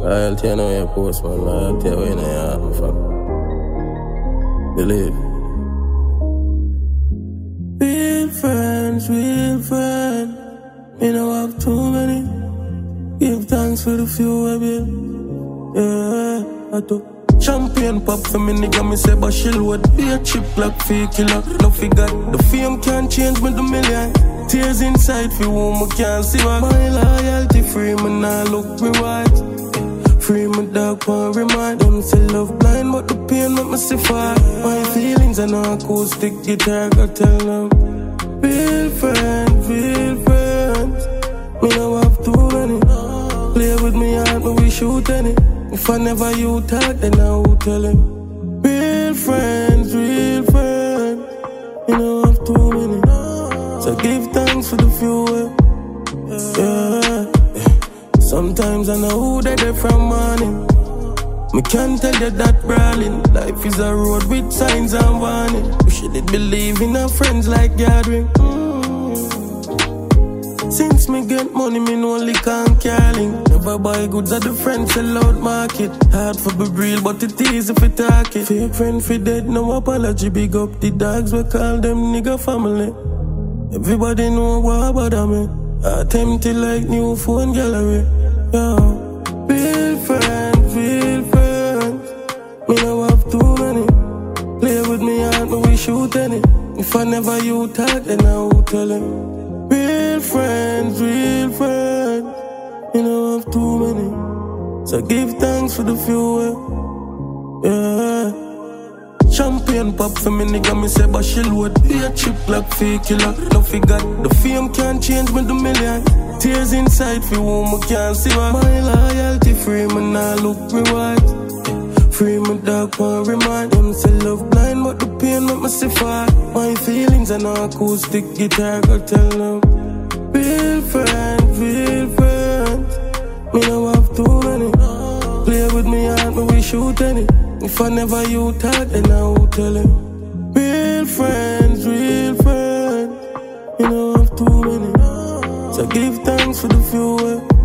Loyalty, I know your post, man. Loyalty, I know your heart, my fam. Believe. Real friends, me don't have too many. Give thanks for the few I build. Yeah, I do. Champion pop for me, nigga, me say, but she'll what? Be a chip like fake killer. No figure, the fame can't change me the million. Tears inside for whom I can't see what. My loyalty free, me now look me white. Free my dog, one remind. Them say love blind, but the pain make me see far. My feelings and acoustic guitar, go tell them. Real friends, me don't have too many. Play with me heart, but we shoot any. If I never you talk, then I will tell him. Real friends, me don't have too many. So give thanks for the few. Yeah. Sometimes I know who they're from morning. Me can't tell you that brawling. Life is a road with signs and warning. We shouldn't believe in our friends like gathering. Since me get money, me no liquor and caring. Never buy goods at the friends sell out market. Hard for be real, but it easy for talk it. Fake friend for dead, no apology. Big up the dogs, we call them nigga family. Everybody know what about me. I tempted like new phone gallery. Yeah. Real friends, me don't have too many. Play with me heart, but we shoot any. If I never you talk, then I will tell him. Real friends, me don't have too many. So give thanks for the few. Yeah. Champion pop for me, nigga, me say, but she'll what? Be a chip like fake killer. No figure, the fame can't change me the million. Tears inside for whom I can't see what. My loyalty free, me now look me white. Free my dog, one remind. Them say love blind, but the pain make me see far. My feelings and acoustic guitar, go tell them. Real friends, me don't have too many. Play with me heart, but we shoot any. If I never you talk, then I will tell him. Real friends, me don't have too many. So give thanks for the few.